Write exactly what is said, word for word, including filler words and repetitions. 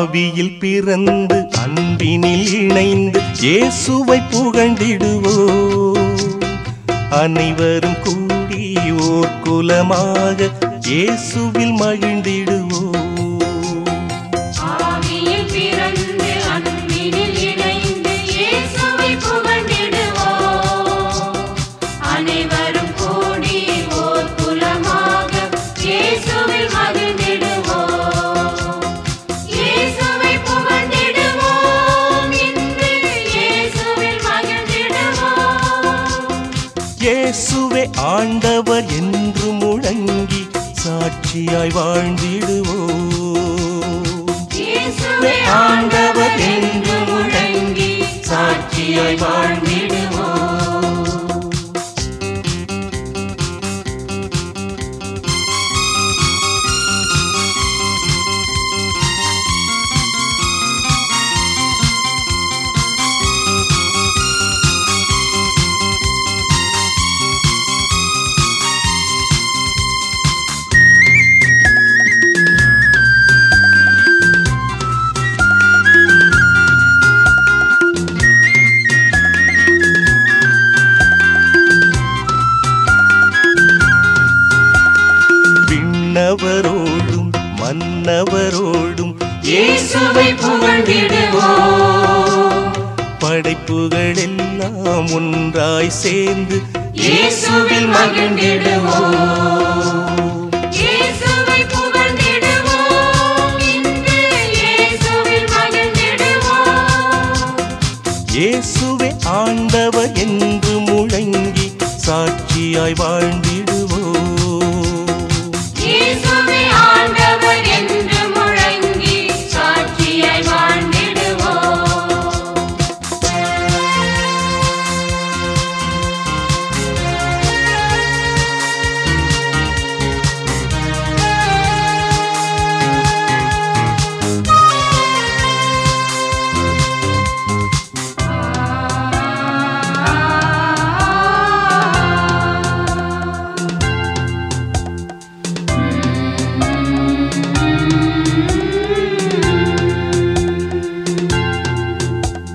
ஆவியில் பிறந்து அன்பினில் இணைந்து இயேசுவை புகழ்ந்திடுவோம். அனைவரும் கூடி ஓர் குலமாக இயேசுவில் மகிழ்ந்திடுவோம். இயேசுவே ஆண்டவர் என்று முழங்கி சாட்சியாய் வாழ்ந்திடுவோம். இயேசுவே ஆண்டவர் என்று முழங்கி சாட்சியாய் வாழ்ந்திடுவோம். விண்ணவரோடும் மன்னவரோடும் இயேசுவை புகழ்ந்திடுவோம். படைப்புகள் எல்லாம் ஒன்றாய் சேர்ந்து இயேசுவில் மகிழ்ந்திடுவோம். இயேசுவை புகழ்ந்திடுவோம், இன்று இயேசுவில் மகிழ்ந்திடுவோம். இயேசுவே ஆண்டவர் என்று முழங்கி சாட்சியாய் வாழ்ந்திடுவோம்.